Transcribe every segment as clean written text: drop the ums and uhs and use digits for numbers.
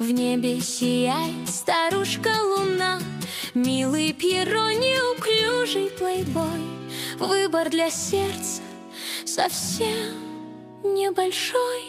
В небе сияет старушка-луна, милый Пьеро, неуклюжий плейбой. Выбор для сердца совсем небольшой.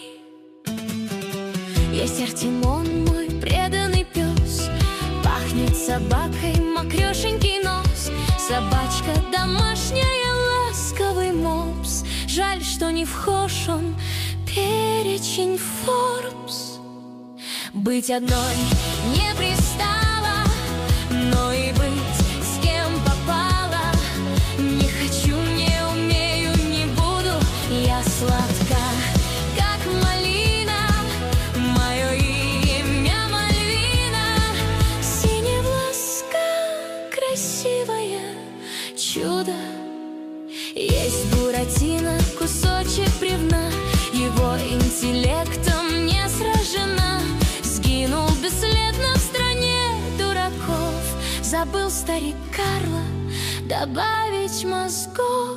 Есть Артемон, мой преданный пес, пахнет собакой мокрешенький нос. Собачка домашняя, ласковый мопс. Жаль, что не вхож он в перечень Forbes. Быть одной не пристало, но и быть с кем попало. Не хочу, не умею, не буду. Я сладка, как малина, мое имя Мальвина. Синевласка, красивое чудо. Есть Буратино, кусочек бревна, его интеллектом не сражена. Сгинул бесследно в стране дураков. Забыл старик Карло добавить мозгов.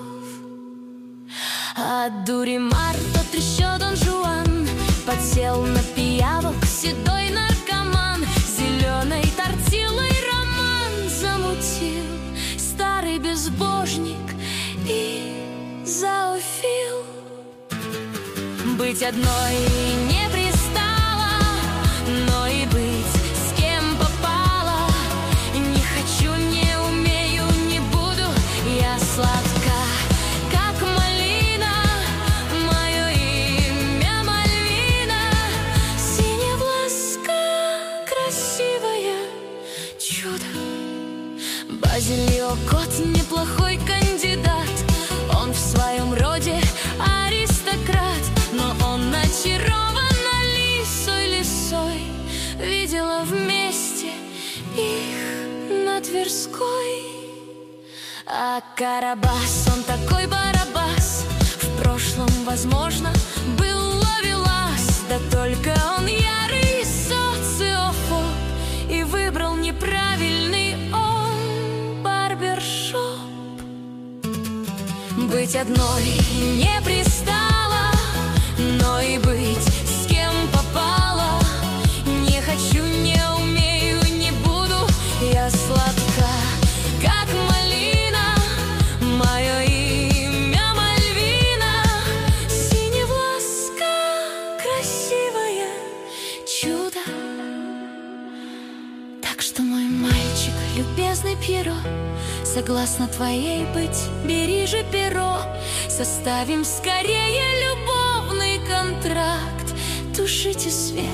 От дури Марта трещет Дон Жуан, подсел на пиявок седой наркоман. Зеленой тортилой роман замутил старый безбожник и зоофил. Быть одной не пристало, но и быть с кем попало. Не хочу, не умею, не буду. Я сладка, как малина, мое имя Мальвина. Синевласка, красивое чудо. Базилио кот неплохой кандидат, он в своем роде аристократ. Но он очарован лисой. Видела вместе их на Тверской. А Карабас, он такой барабас. В прошлом, возможно, был ловелас. Да только он ярый социофоб и выбрал неправильный он барбершоп. Быть одной не пристало, но и быть с кем попало. Не хочу, не умею, не буду. Я сладка, как малина, мое имя Мальвина. Синевласка, красивое чудо. Так что, мой мальчик, любезный Пьеро, согласна твоей быть, бери же перо. Составим скорее любовный контракт. Тушите свет,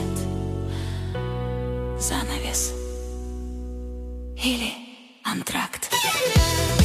занавес или антракт.